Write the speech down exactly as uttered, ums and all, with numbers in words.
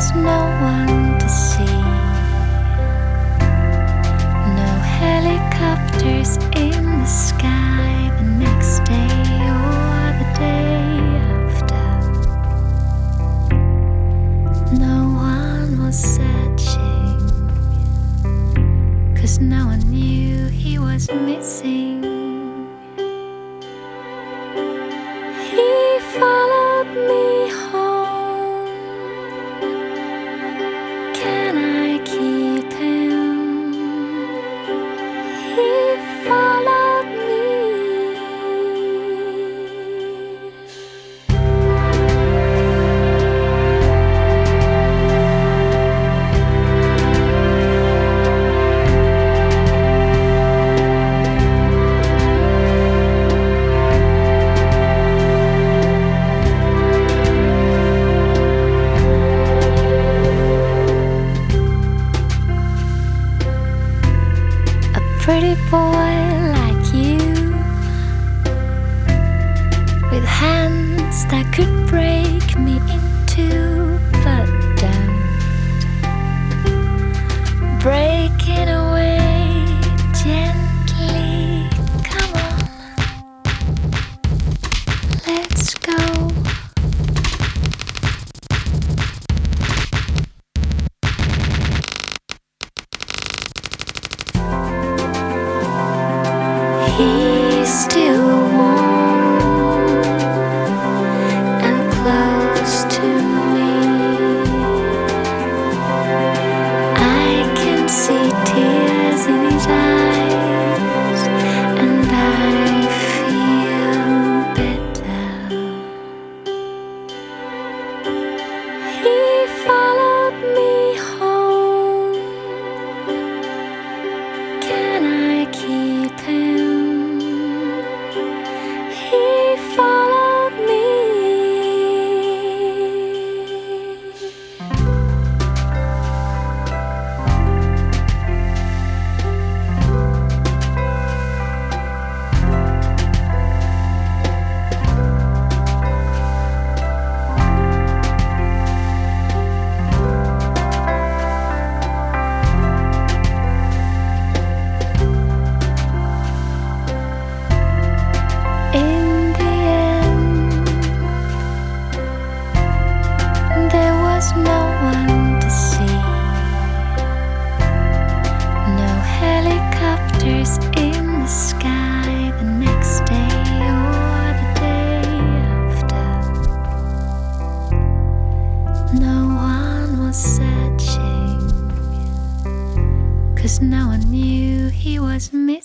was no one to see. No helicopters in the sky the next day or the day after. No one was searching, 'cause no one knew he was missing. He followed me home. Can I keep him? He followed me. Pretty boy like you, with hands that could break me in two, but don't break it away gently. Come on, let's go. He's still warm and close to me. I can see tears in his eyes, and I feel better. He followed me home. Can I keep him? No one to see. No helicopters in the sky the next day or the day after. No one was searching, 'cause no one knew he was missing.